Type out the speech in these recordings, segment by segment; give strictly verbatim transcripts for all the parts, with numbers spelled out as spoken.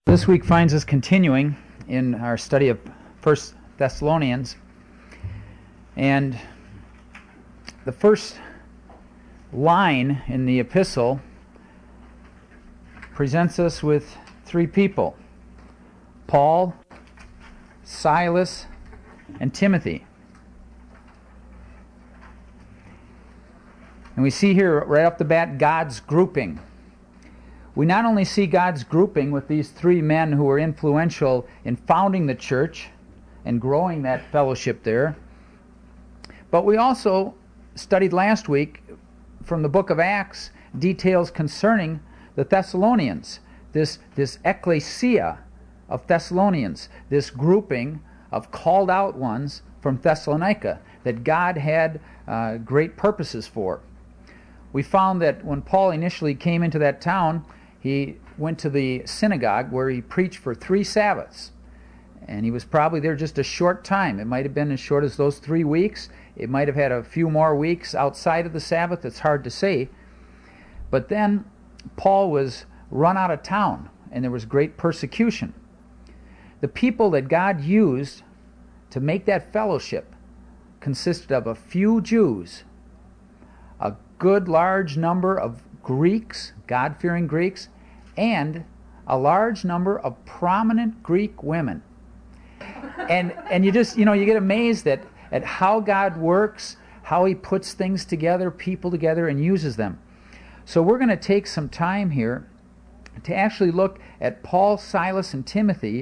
This week finds us continuing in our study of First Thessalonians, and the first line in the epistle presents us with three people: Paul, Silas, and Timothy. And we see here right off the bat God's grouping. We not only see God's grouping with these three men who were influential in founding the church and growing that fellowship there, but we also studied last week from the book of Acts details concerning the Thessalonians, this, this ecclesia of Thessalonians, this grouping of called out ones from Thessalonica that God had uh, great purposes for. We found that when Paul initially came into that town, he went to the synagogue where he preached for three Sabbaths. And he was probably there just a short time. It might have been as short as those three weeks. It might have had a few more weeks outside of the Sabbath. It's hard to say. But then Paul was run out of town, and there was great persecution. The people that God used to make that fellowship consisted of a few Jews, a good large number of Greeks, God-fearing Greeks, and a large number of prominent Greek women. And and you just, you know, you get amazed at, at how God works, how He puts things together, people together, and uses them. So we're going to take some time here to actually look at Paul, Silas, and Timothy,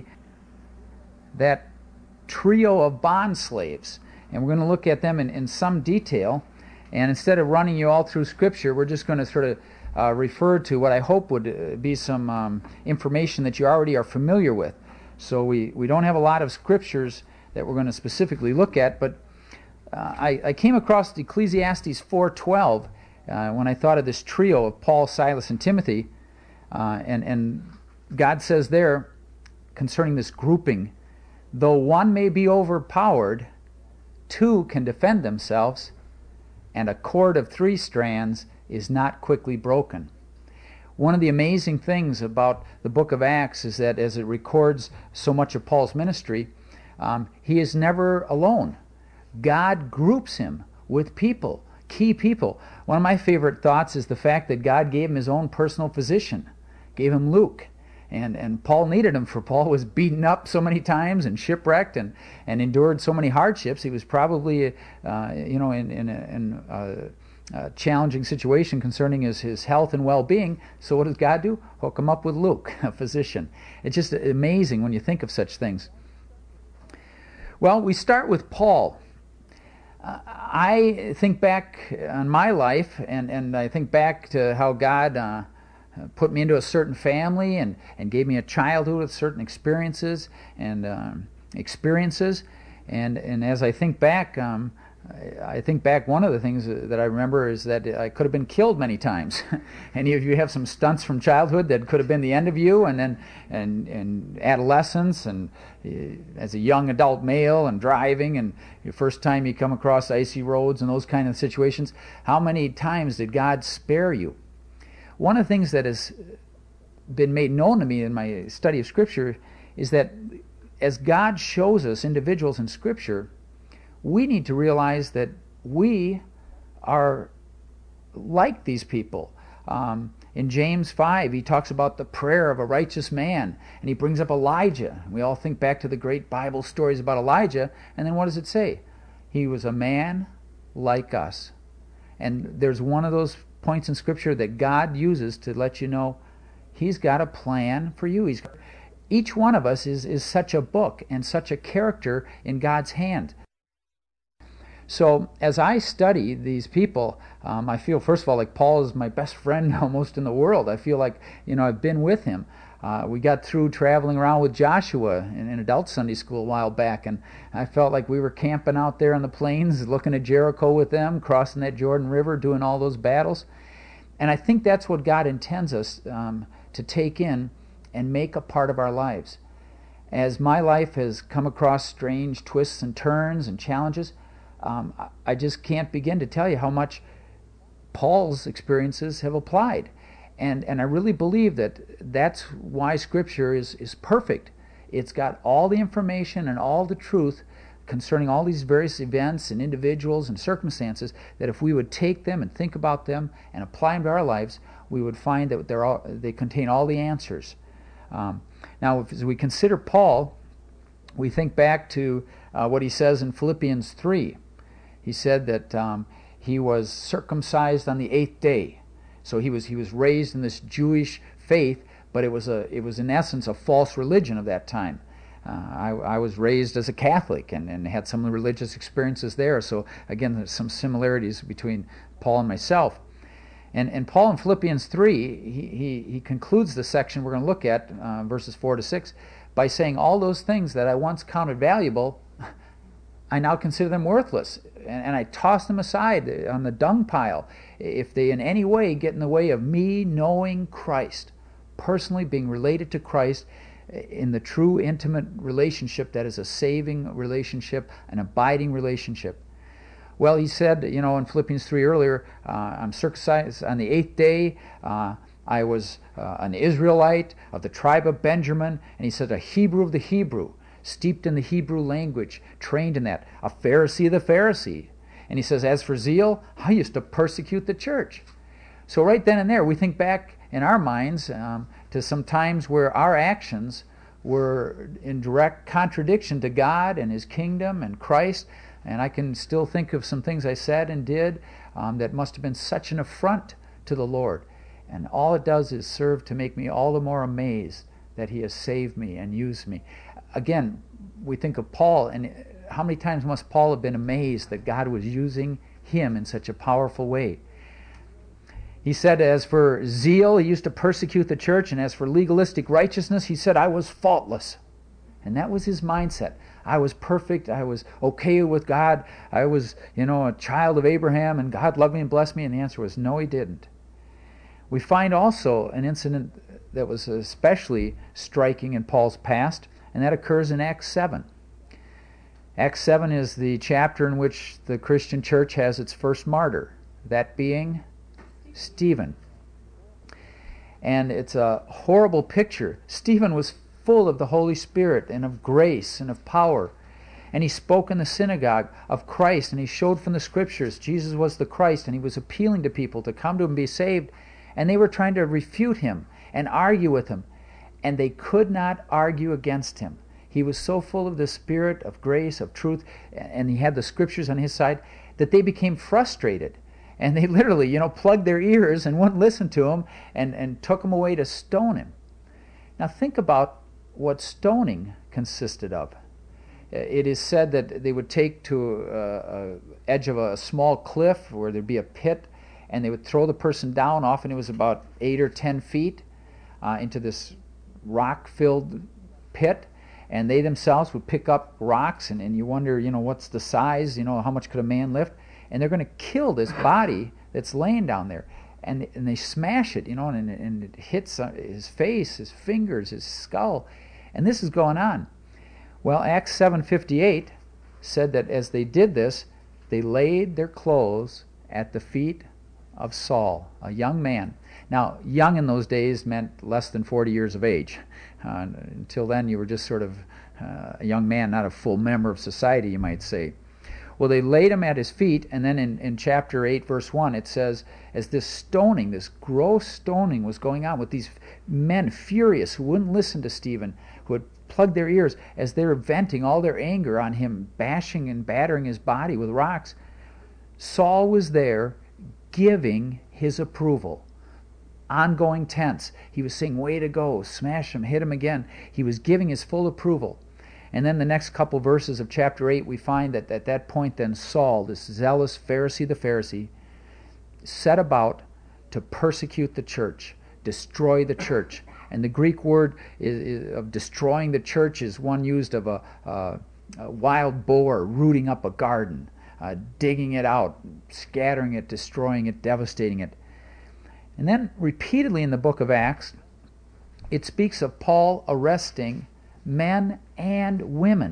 that trio of bond slaves. And we're going to look at them in, in some detail. And instead of running you all through Scripture, we're just going to sort of uh, refer to what I hope would be some um, information that you already are familiar with. So we, we don't have a lot of Scriptures that we're going to specifically look at, but uh, I, I came across Ecclesiastes four twelve uh, when I thought of this trio of Paul, Silas, and Timothy. Uh, and, and God says there, concerning this grouping, though one may be overpowered, two can defend themselves, and a cord of three strands is not quickly broken. One of the amazing things about the book of Acts is that as it records so much of Paul's ministry, um, he is never alone. God groups him with people, key people. One of my favorite thoughts is the fact that God gave him his own personal physician, gave him Luke. And and Paul needed him, for Paul was beaten up so many times and shipwrecked and, and endured so many hardships. He was probably, uh, you know, in in, a, in a, a challenging situation concerning his, his health and well-being. So what does God do? Hook him up with Luke, a physician. It's just amazing when you think of such things. Well, we start with Paul. Uh, I think back on my life, and, and I think back to how God Uh, put me into a certain family and, and gave me a childhood with certain experiences and um, experiences. And, and as I think back, um, I, I think back one of the things that I remember is that I could have been killed many times. Any of you have some stunts from childhood that could have been the end of you, and then and, and adolescence, and uh, as a young adult male and driving, and your first time you come across icy roads and those kind of situations. How many times did God spare you? One of the things that has been made known to me in my study of Scripture is that as God shows us individuals in Scripture, we need to realize that we are like these people. Um, in James five, he talks about the prayer of a righteous man, and he brings up Elijah. We all think back to the great Bible stories about Elijah, and then what does it say? He was a man like us. And there's one of those points in Scripture that God uses to let you know He's got a plan for you. He's, each one of us is, is such a book and such a character in God's hand. So as I study these people, um, I feel, first of all, like Paul is my best friend almost in the world. I feel like, you know, I've been with him. Uh, we got through traveling around with Joshua in, in adult Sunday school a while back, and I felt like we were camping out there on the plains, looking at Jericho with them, crossing that Jordan River, doing all those battles. And I think that's what God intends us um, to take in and make a part of our lives. As my life has come across strange twists and turns and challenges, um, I just can't begin to tell you how much Paul's experiences have applied. And and I really believe that that's why Scripture is, is perfect. It's got all the information and all the truth concerning all these various events and individuals and circumstances, that if we would take them and think about them and apply them to our lives, we would find that they're all, they contain all the answers. Um, now, if, as we consider Paul, we think back to uh, what he says in Philippians three. He said that um, he was circumcised on the eighth day. So he was he was raised in this Jewish faith, but it was a it was in essence a false religion of that time. Uh, I, I was raised as a Catholic and, and had some religious experiences there. So again, there's some similarities between Paul and myself. And and Paul in Philippians three, he he, he concludes the section we're going to look at, uh, verses four to six, by saying, all those things that I once counted valuable, I now consider them worthless, and, and I toss them aside on the dung pile if they in any way get in the way of me knowing Christ, personally being related to Christ in the true intimate relationship that is a saving relationship, an abiding relationship. Well, he said, you know, in Philippians three earlier, uh, I'm circumcised on the eighth day. Uh, I was uh, an Israelite of the tribe of Benjamin, and he said a Hebrew of the Hebrew, steeped in the Hebrew language, trained in that, a Pharisee of the Pharisee. And he says, as for zeal, I used to persecute the church. So right then and there, we think back in our minds um, to some times where our actions were in direct contradiction to God and His kingdom and Christ. And I can still think of some things I said and did um, that must have been such an affront to the Lord. And all it does is serve to make me all the more amazed that He has saved me and used me. Again, we think of Paul, and how many times must Paul have been amazed that God was using him in such a powerful way? He said, as for zeal, he used to persecute the church, and as for legalistic righteousness, he said, I was faultless. And that was his mindset. I was perfect. I was okay with God. I was, you know, a child of Abraham, and God loved me and blessed me. And the answer was, no, He didn't. We find also an incident that was especially striking in Paul's past, and that occurs in Acts seven. Acts seven is the chapter in which the Christian church has its first martyr, that being Stephen. And it's a horrible picture. Stephen was full of the Holy Spirit and of grace and of power. And he spoke in the synagogue of Christ, and he showed from the Scriptures Jesus was the Christ, and he was appealing to people to come to him and be saved. And they were trying to refute him and argue with him, and they could not argue against him. He was so full of the Spirit of grace, of truth, and he had the Scriptures on his side, that they became frustrated. And they literally, you know, plugged their ears and wouldn't listen to him, and, and took him away to stone him. Now think about what stoning consisted of. It is said that they would take to a, a edge of a small cliff where there'd be a pit, and they would throw the person down. Often it was about eight or ten feet uh, into this rock-filled pit, and they themselves would pick up rocks, and, and you wonder, you know, what's the size, you know, how much could a man lift? And they're going to kill this body that's laying down there. And, and they smash it, you know, and, and it hits his face, his fingers, his skull. And this is going on. Well, Acts seven fifty-eight said that as they did this, they laid their clothes at the feet of Saul, a young man. Now, young in those days meant less than forty years of age. Uh, until then, you were just sort of uh, a young man, not a full member of society, you might say. Well, they laid him at his feet, and then in, in chapter eight, verse one, it says, as this stoning, this gross stoning was going on with these men furious who wouldn't listen to Stephen, who had plugged their ears, as they were venting all their anger on him, bashing and battering his body with rocks, Saul was there giving his approval. Ongoing tense. He was saying, way to go, smash him, hit him again. He was giving his full approval. And then the next couple verses of chapter eight, we find that at that point then Saul, this zealous Pharisee the Pharisee, set about to persecute the church, destroy the church. And the Greek word is, is, of destroying the church is one used of a, a, a wild boar rooting up a garden, uh, digging it out, scattering it, destroying it, devastating it. And then repeatedly in the book of Acts, it speaks of Paul arresting men and women.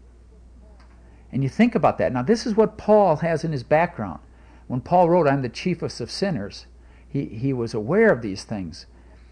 And you think about that. Now, this is what Paul has in his background. When Paul wrote, I'm the chiefest of sinners, He, he was aware of these things.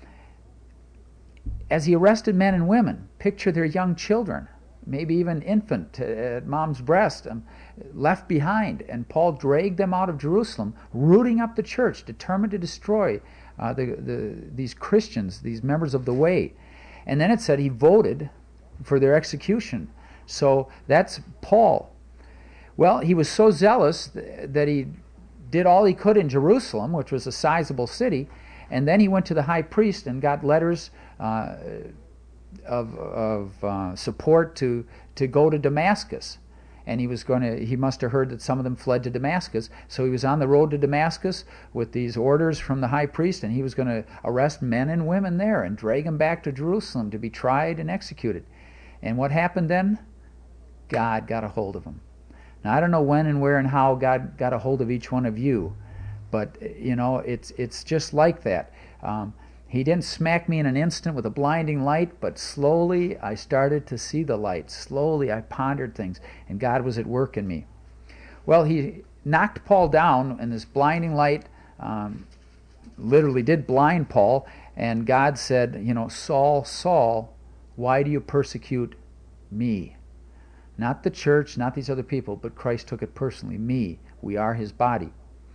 As he arrested men and women, picture their young children, maybe even infant at mom's breast, um, left behind, and Paul dragged them out of Jerusalem, rooting up the church, determined to destroy uh, the, the, these Christians, these members of the way. And then it said he voted for their execution. So that's Paul. Well, he was so zealous th- that he did all he could in Jerusalem, which was a sizable city, and then he went to the high priest and got letters uh, of, of uh, support to, to go to Damascus. And he was going to, he must have heard that some of them fled to Damascus. So he was on the road to Damascus with these orders from the high priest, and he was going to arrest men and women there and drag them back to Jerusalem to be tried and executed. And what happened then? God got a hold of him. Now, I don't know when and where and how God got a hold of each one of you, but, you know, it's it's just like that. Um, he didn't smack me in an instant with a blinding light, but slowly I started to see the light. Slowly I pondered things, and God was at work in me. Well, he knocked Paul down, and this blinding light um, literally did blind Paul, and God said, you know, Saul, Saul, why do you persecute me? Not the church, not these other people, but Christ took it personally. Me. We are his body.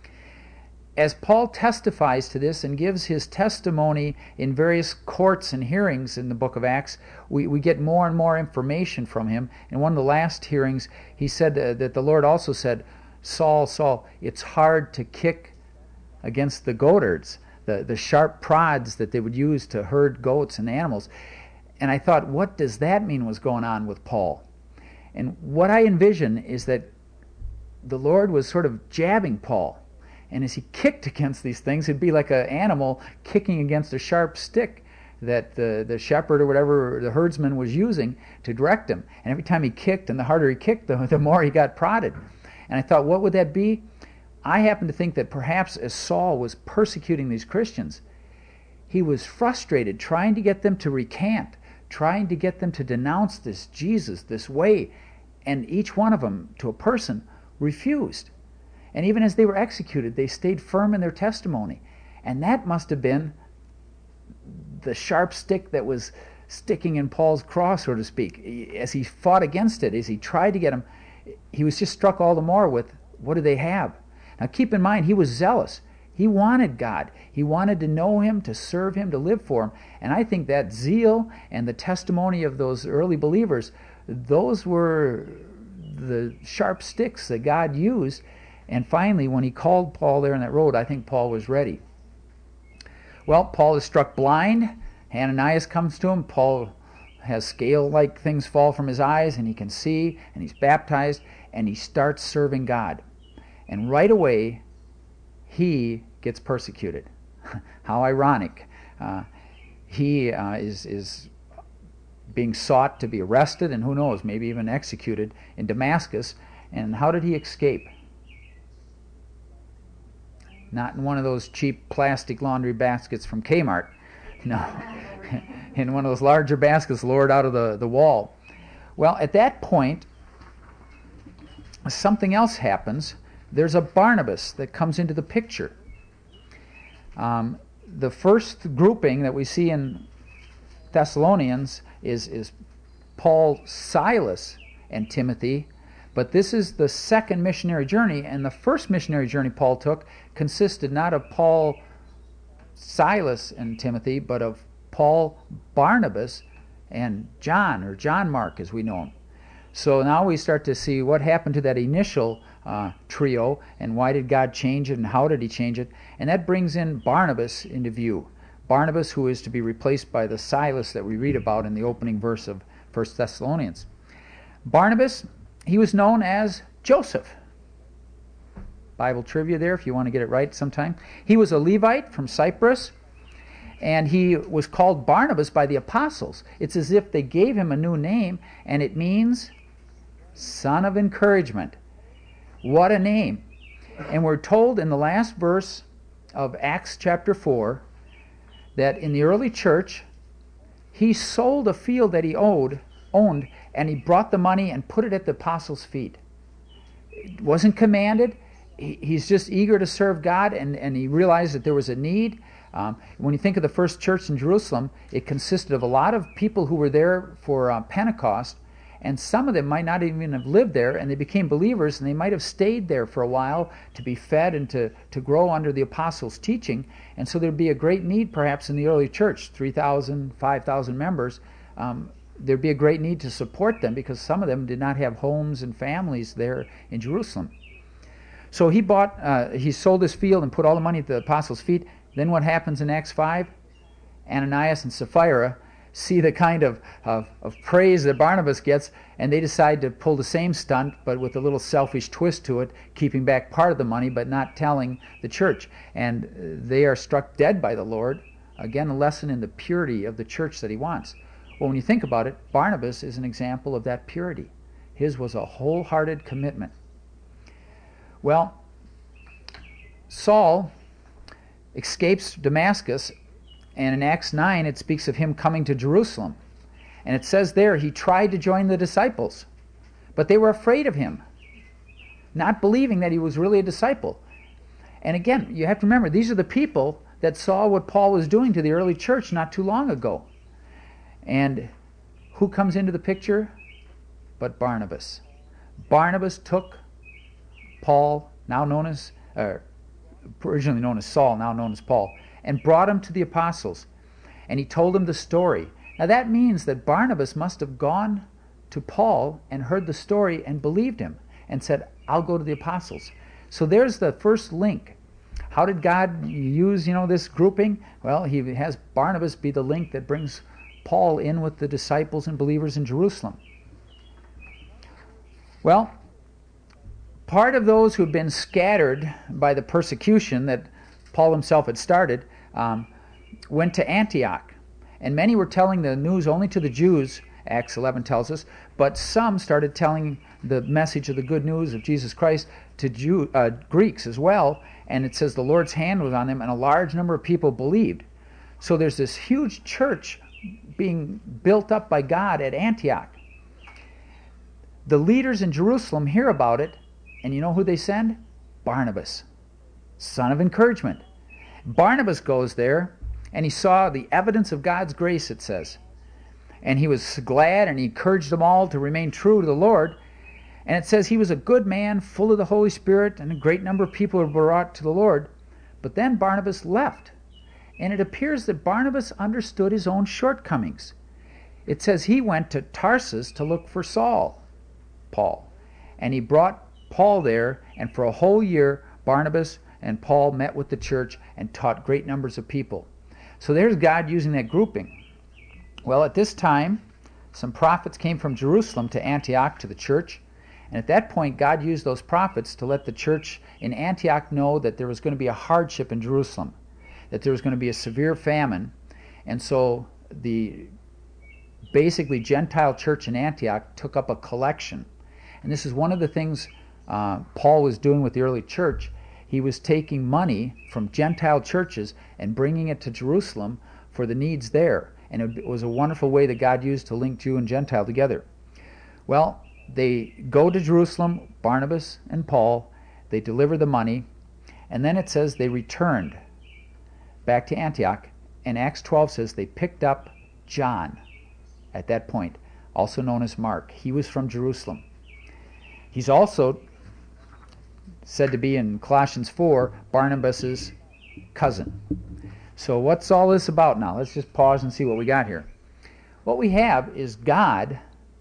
As Paul testifies to this and gives his testimony in various courts and hearings in the book of Acts, we, we get more and more information from him. In one of the last hearings, he said uh, that the Lord also said, Saul, Saul, it's hard to kick against the goatherds, the, the sharp prods that they would use to herd goats and animals. And I thought, what does that mean was going on with Paul? And what I envision is that the Lord was sort of jabbing Paul. And as he kicked against these things, it'd be like an animal kicking against a sharp stick that the, the shepherd or whatever the herdsman was using to direct him. And every time he kicked, and the harder he kicked, the, the more he got prodded. And I thought, what would that be? I happen to think that perhaps as Saul was persecuting these Christians, he was frustrated trying to get them to recant, trying to get them to denounce this Jesus, this way. And each one of them, to a person, refused. And even as they were executed, they stayed firm in their testimony. And that must have been the sharp stick that was sticking in Paul's cross, so to speak. As he fought against it, as he tried to get them, he was just struck all the more with, what do they have? Now keep in mind, he was zealous. He wanted God. He wanted to know him, to serve him, to live for him. And I think that zeal and the testimony of those early believers, those were the sharp sticks that God used. And finally, when he called Paul there on that road, I think Paul was ready. Well, Paul is struck blind. Ananias comes to him. Paul has scale-like things fall from his eyes, and he can see, and he's baptized, and he starts serving God. And right away, he gets persecuted. How ironic. Uh, he uh, is, is being sought to be arrested, and who knows, maybe even executed in Damascus. And how did he escape? Not in one of those cheap plastic laundry baskets from Kmart. No. In one of those larger baskets lowered out of the, the wall. Well, at that point, something else happens. There's a Barnabas that comes into the picture. Um, the first grouping that we see in Thessalonians is, is Paul, Silas, and Timothy. But this is the second missionary journey, and the first missionary journey Paul took consisted not of Paul, Silas, and Timothy, but of Paul, Barnabas, and John, or John Mark as we know him. So now we start to see what happened to that initial uh, trio, and why did God change it, and how did he change it. And that brings in Barnabas into view. Barnabas, who is to be replaced by the Silas that we read about in the opening verse of First Thessalonians. Barnabas, he was known as Joseph. Bible trivia there if you want to get it right sometime. He was a Levite from Cyprus, and he was called Barnabas by the apostles. It's as if they gave him a new name, and it means son of encouragement. What a name. And we're told in the last verse of Acts chapter four that in the early church, he sold a field that he owed, owned, and he brought the money and put it at the apostles' feet. It wasn't commanded. he, he's just eager to serve God, and, and he realized that there was a need. Um, when you think of the first church in Jerusalem, it consisted of a lot of people who were there for uh, Pentecost, and some of them might not even have lived there, and they became believers, and they might have stayed there for a while to be fed and to, to grow under the apostles' teaching. And so there'd be a great need perhaps in the early church, three thousand, five thousand members. Um, there'd be a great need to support them because some of them did not have homes and families there in Jerusalem. So he bought, uh, he sold his field and put all the money at the apostles' feet. Then what happens in Acts five? Ananias and Sapphira see the kind of, of, of praise that Barnabas gets, and they decide to pull the same stunt, but with a little selfish twist to it, keeping back part of the money, but not telling the church. And they are struck dead by the Lord. Again, a lesson in the purity of the church that he wants. Well, when you think about it, Barnabas is an example of that purity. His was a wholehearted commitment. Well, Saul escapes Damascus, and in Acts nine it speaks of him coming to Jerusalem. And it says there he tried to join the disciples, but they were afraid of him, not believing that he was really a disciple. And again, you have to remember, these are the people that saw what Paul was doing to the early church not too long ago. And who comes into the picture? But Barnabas. Barnabas took Paul, now known as, uh, originally known as Saul, now known as Paul, and brought him to the apostles. And he told them the story. Now that means that Barnabas must have gone to Paul and heard the story and believed him and said, I'll go to the apostles. So there's the first link. How did God use, you know, this grouping? Well, he has Barnabas be the link that brings Paul in with the disciples and believers in Jerusalem. Well, part of those who've been scattered by the persecution that Paul himself had started um, went to Antioch. And many were telling the news only to the Jews, Acts eleven tells us, but some started telling the message of the good news of Jesus Christ to Jew, uh, Greeks as well. And it says the Lord's hand was on them, and a large number of people believed. So there's this huge church being built up by God at Antioch. The leaders in Jerusalem hear about it, and you know who they send? Barnabas, son of encouragement. Barnabas goes there, and he saw the evidence of God's grace, it says. And he was glad, and he encouraged them all to remain true to the Lord. And it says he was a good man, full of the Holy Spirit, and a great number of people were brought to the Lord. But then Barnabas left. And it appears that Barnabas understood his own shortcomings. It says he went to Tarsus to look for Saul, Paul. And he brought Paul there, and for a whole year, Barnabas and Paul met with the church and taught great numbers of people. So there's God using that grouping. Well, at this time, some prophets came from Jerusalem to Antioch to the church. And at that point, God used those prophets to let the church in Antioch know that there was going to be a hardship in Jerusalem, that there was going to be a severe famine. And so the basically Gentile church in Antioch took up a collection. And this is one of the things uh, Paul was doing with the early church. He was taking money from Gentile churches and bringing it to Jerusalem for the needs there. And it was a wonderful way that God used to link Jew and Gentile together. Well, they go to Jerusalem, Barnabas and Paul. They deliver the money. And then it says they returned back to Antioch. And Acts twelve says they picked up John at that point, also known as Mark. He was from Jerusalem. He's also said to be in Colossians four, Barnabas's cousin. So what's all this about now? Let's just pause and see what we got here. What we have is God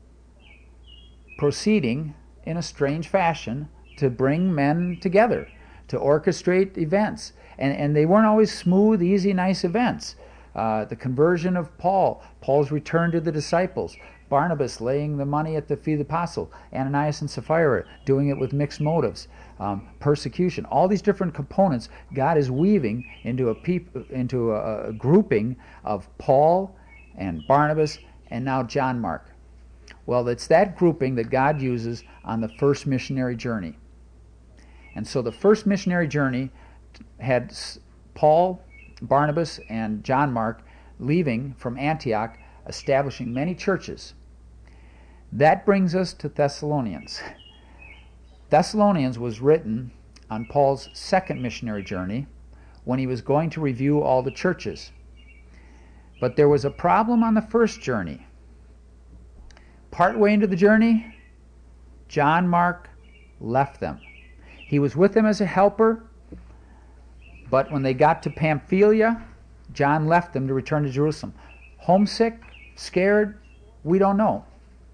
proceeding in a strange fashion to bring men together, to orchestrate events. And, and they weren't always smooth, easy, nice events. Uh, the conversion of Paul, Paul's return to the disciples, Barnabas laying the money at the feet of the apostle, Ananias and Sapphira doing it with mixed motives, um, persecution, all these different components God is weaving into a peop- into a, a grouping of Paul and Barnabas and now John Mark. Well, it's that grouping that God uses on the first missionary journey. And so the first missionary journey had Paul, Barnabas, and John Mark leaving from Antioch, establishing many churches. That brings us to Thessalonians. Thessalonians was written on Paul's second missionary journey when he was going to review all the churches. But there was a problem on the first journey. Partway into the journey, John Mark left them. He was with them as a helper, but when they got to Pamphylia, John left them to return to Jerusalem. Homesick? Scared? We don't know.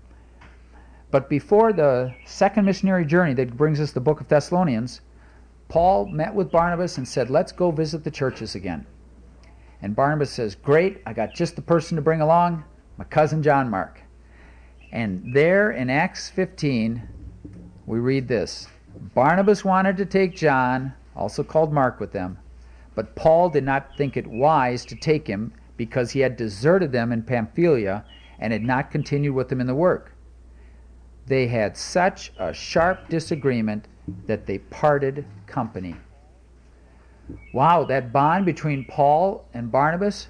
But before the second missionary journey that brings us the book of Thessalonians, Paul met with Barnabas and said, let's go visit the churches again. And Barnabas says, great, I got just the person to bring along, my cousin John Mark. And there in Acts fifteen, we read this. Barnabas wanted to take John, also called Mark, with them, but Paul did not think it wise to take him because he had deserted them in Pamphylia and had not continued with them in the work. They had such a sharp disagreement that they parted company. Wow, that bond between Paul and Barnabas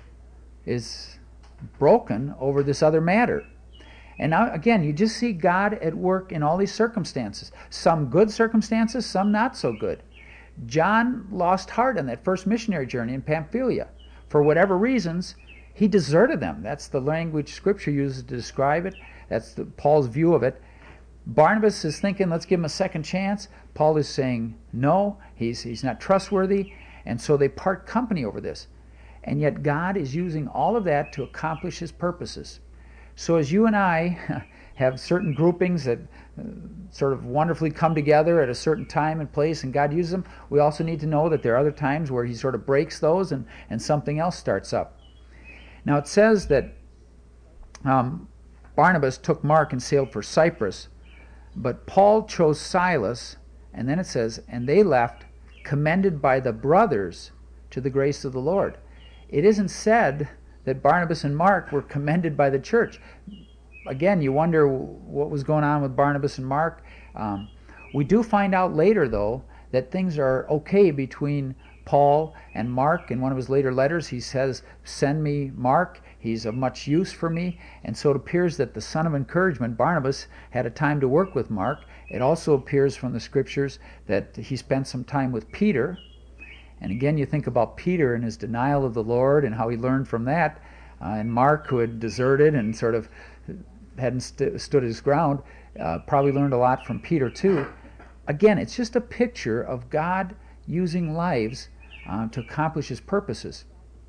is broken over this other matter. And now, again, you just see God at work in all these circumstances. Some good circumstances, some not so good. John lost heart on that first missionary journey in Pamphylia. For whatever reasons, he deserted them. That's the language Scripture uses to describe it. That's the, Paul's view of it. Barnabas is thinking, let's give him a second chance. Paul is saying, no, he's, he's not trustworthy. And so they part company over this. And yet God is using all of that to accomplish his purposes. So as you and I have certain groupings that uh, sort of wonderfully come together at a certain time and place and God uses them, we also need to know that there are other times where he sort of breaks those and, and something else starts up. Now it says that um, Barnabas took Mark and sailed for Cyprus, but Paul chose Silas, and then it says, and they left, commended by the brothers to the grace of the Lord. It isn't said that Barnabas and Mark were commended by the church. Again, you wonder what was going on with Barnabas and Mark. Um, we do find out later, though, that things are okay between Paul and Mark. In one of his later letters, he says, send me Mark. He's of much use for me. And so it appears that the son of encouragement, Barnabas, had a time to work with Mark. It also appears from the Scriptures that he spent some time with Peter. And again, you think about Peter and his denial of the Lord and how he learned from that. Uh, and Mark, who had deserted and sort of hadn't st- stood his ground, uh, probably learned a lot from Peter too. Again, it's just a picture of God using lives uh, to accomplish his purposes.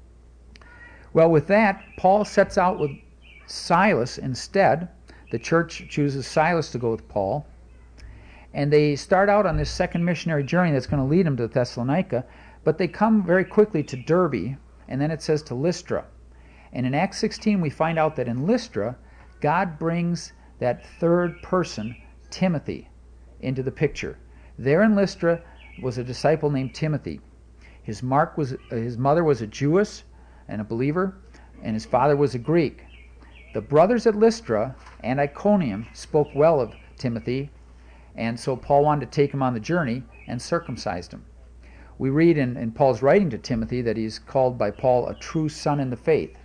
Well, with that, Paul sets out with Silas instead. The church chooses Silas to go with Paul. And they start out on this second missionary journey that's going to lead them to Thessalonica. But they come very quickly to Derbe, and then it says to Lystra. And in Acts sixteen, we find out that in Lystra, God brings that third person, Timothy, into the picture. There in Lystra was a disciple named Timothy. His, Mark was, his mother was a Jewess and a believer, and his father was a Greek. The brothers at Lystra and Iconium spoke well of Timothy, and so Paul wanted to take him on the journey and circumcised him. We read in, in Paul's writing to Timothy that he's called by Paul a true son in the faith.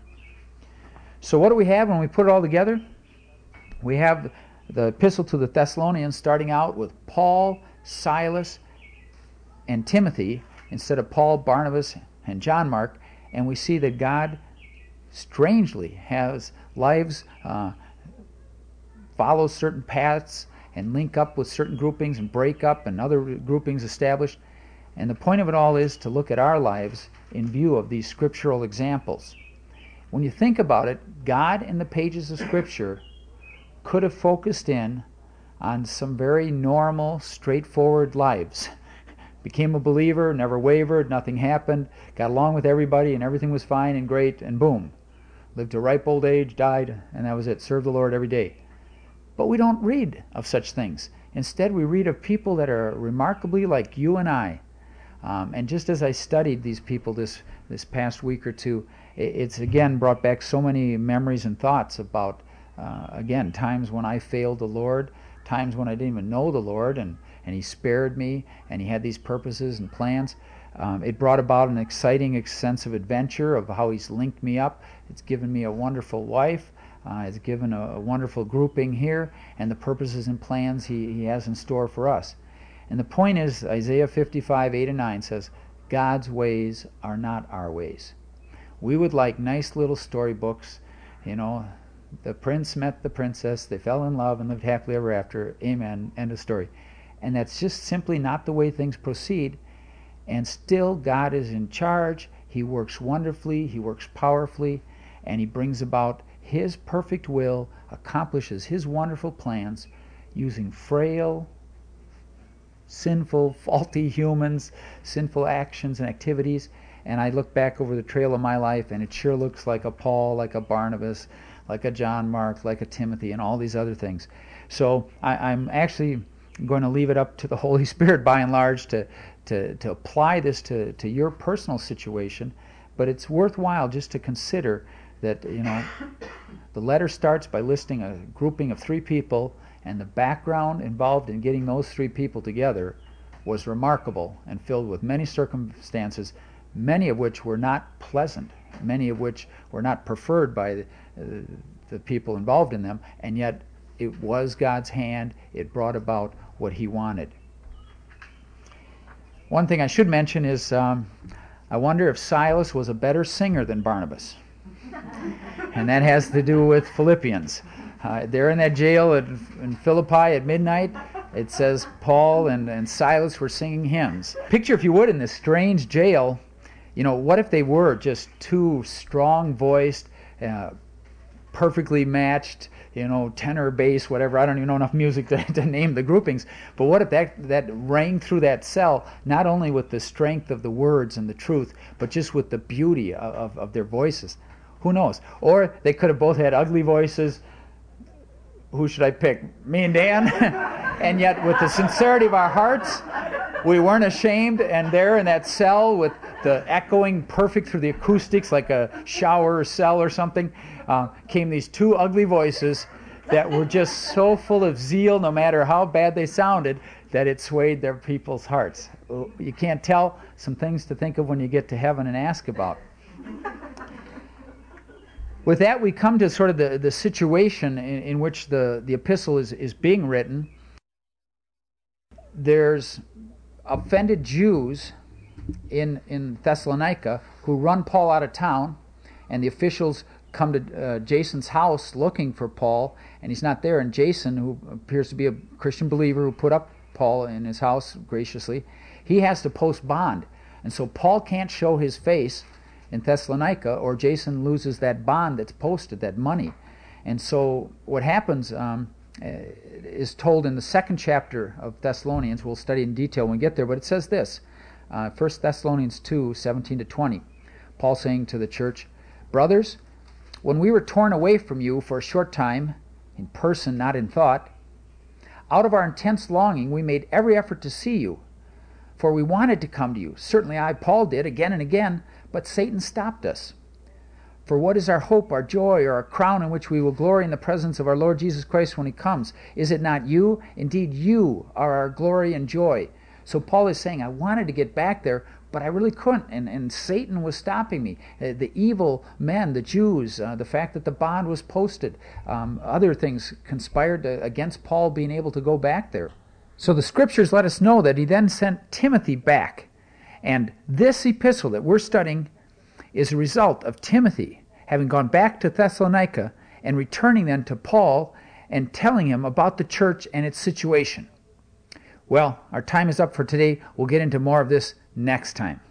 So what do we have when we put it all together? We have the epistle to the Thessalonians starting out with Paul, Silas, and Timothy instead of Paul, Barnabas, and John Mark, and we see that God strangely has lives uh, follow certain paths and link up with certain groupings and break up and other groupings established. And the point of it all is to look at our lives in view of these scriptural examples. When you think about it, God in the pages of Scripture could have focused in on some very normal, straightforward lives. Became a believer, never wavered, nothing happened, got along with everybody, and everything was fine and great, and boom. Lived to ripe old age, died, and that was it. Served the Lord every day. But we don't read of such things. Instead, we read of people that are remarkably like you and I. Um, and just as I studied these people this, this past week or two, it, it's again brought back so many memories and thoughts about, uh, again, times when I failed the Lord, times when I didn't even know the Lord, and, and He spared me, and He had these purposes and plans. Um, it brought about an exciting sense of adventure of how He's linked me up. It's given me a wonderful wife. Uh, it's given a, a wonderful grouping here, and the purposes and plans he, he has in store for us. And the point is, Isaiah fifty-five, eight and nine says, God's ways are not our ways. We would like nice little storybooks, you know, the prince met the princess, they fell in love and lived happily ever after, amen, end of story. And that's just simply not the way things proceed. And still God is in charge. He works wonderfully, he works powerfully, and he brings about his perfect will, accomplishes his wonderful plans using frail, sinful, faulty humans, sinful actions and activities. And I look back over the trail of my life, and it sure looks like a Paul, like a Barnabas, like a John Mark, like a Timothy, and all these other things. So I, I'm actually going to leave it up to the Holy Spirit, by and large, to to, to apply this to, to your personal situation. But it's worthwhile just to consider that, you know, the letter starts by listing a grouping of three people, and the background involved in getting those three people together was remarkable and filled with many circumstances, many of which were not pleasant, many of which were not preferred by the, uh, the people involved in them, and yet it was God's hand. It brought about what he wanted. One thing I should mention is um, I wonder if Silas was a better singer than Barnabas. And that has to do with Philippians. Uh, they're in that jail at, in Philippi at midnight. It says Paul and, and Silas were singing hymns. Picture, if you would, in this strange jail, you know, what if they were just two strong-voiced, uh, perfectly matched, you know, tenor, bass, whatever. I don't even know enough music to, to name the groupings. But what if that, that rang through that cell, not only with the strength of the words and the truth, but just with the beauty of, of, of their voices? Who knows? Or they could have both had ugly voices. Who should I pick? Me and Dan? And yet, with the sincerity of our hearts, we weren't ashamed, and there in that cell with the echoing perfect through the acoustics like a shower or cell or something, uh, came these two ugly voices that were just so full of zeal, no matter how bad they sounded, that it swayed their people's hearts. You can't tell. Some things to think of when you get to heaven and ask about. With that, we come to sort of the, the situation in, in which the, the epistle is, is being written. There's offended Jews in, in Thessalonica who run Paul out of town, and the officials come to uh, Jason's house looking for Paul, and he's not there. And Jason, who appears to be a Christian believer who put up Paul in his house graciously, he has to post bond. And so Paul can't show his face in Thessalonica, or Jason loses that bond that's posted, that money. And so what happens um, is told in the second chapter of Thessalonians. We'll study in detail when we get there, but it says this, uh, First Thessalonians two, seventeen to twenty. Paul saying to the church, "Brothers, when we were torn away from you for a short time, in person, not in thought, out of our intense longing we made every effort to see you, for we wanted to come to you. Certainly I, Paul, did again and again, but Satan stopped us. For what is our hope, our joy, or our crown in which we will glory in the presence of our Lord Jesus Christ when he comes? Is it not you? Indeed, you are our glory and joy." So Paul is saying, I wanted to get back there, but I really couldn't, and, and Satan was stopping me. Uh, the evil men, the Jews, uh, the fact that the bond was posted, um, other things conspired to, against Paul being able to go back there. So the scriptures let us know that he then sent Timothy back. And this epistle that we're studying is a result of Timothy having gone back to Thessalonica and returning then to Paul and telling him about the church and its situation. Well, our time is up for today. We'll get into more of this next time.